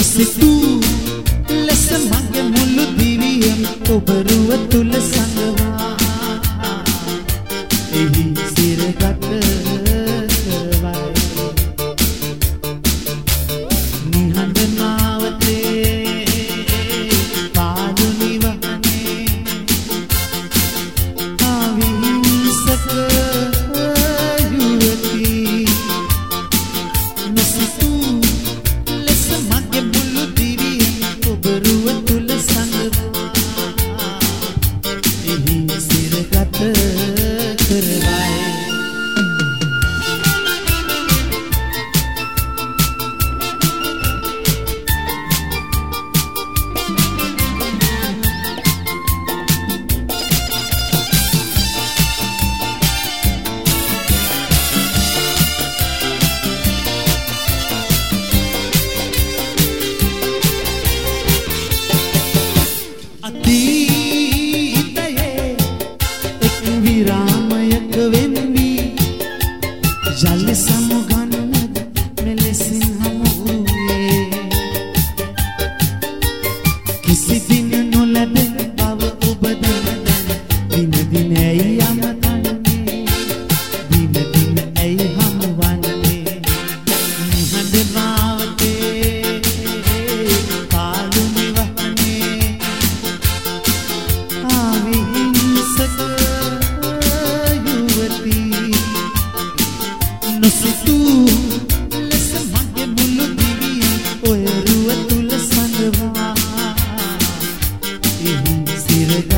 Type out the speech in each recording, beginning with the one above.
නොසිතූ ලෙස මගේ මුළු දිවියම ඔබ රුව තුල සංගවා එහි සිරගත ජල සමුගන්නද මෙලෙසින් හමුවේ කිසි දින නොලැබෙන බව ඔබ දැන දින දින ඇයි යමතන්නේ දින දින ඇයි හමුවන්නේ නිහඬ මාවතේ පාළු නිවහනේ ආවි හිංසක යුවතී නොසිතූ ලෙස මගේ මුළු දිවියම ඔය රුව තුල සංගවා එහි සිරගත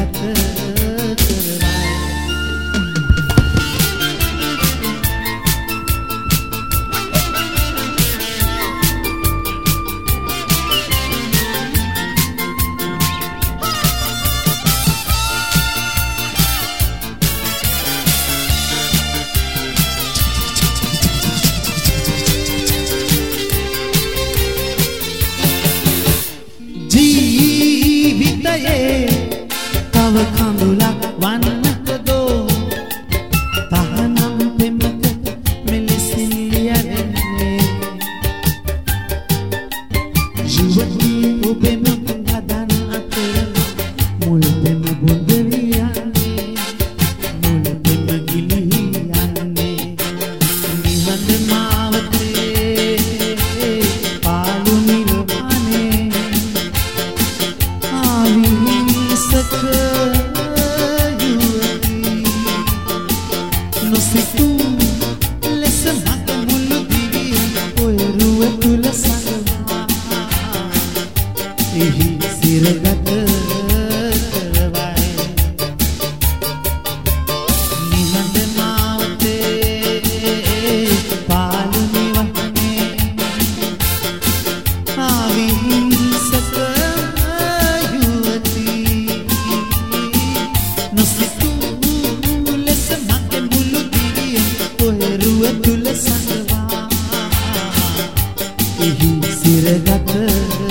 තව කඳුලක් වන්නකදෝ තහනම් පෙමක මෙලෙසින් යන්නේ ජීවිතේ ඔබෙම හදන අතර මුල් පෙම බුඳ වියන්නේ මුල් පෙම ගිලී යන්නේ නිහඬ මාවතේ පාළු නිවහනේ ආවි නොසිතූ ලෙස මගේ මුළු දිවියම ඔය රුව තුල සංගවා එහි සිරගත කරවයි නිහඬ මාවතේ පාළු නිවහනේ ආවි හිංසක යුවතී නොසිතූ ලෙස මගේ මුළු දිවියම ඔය රුව තුල සංගවා එහි සිරගත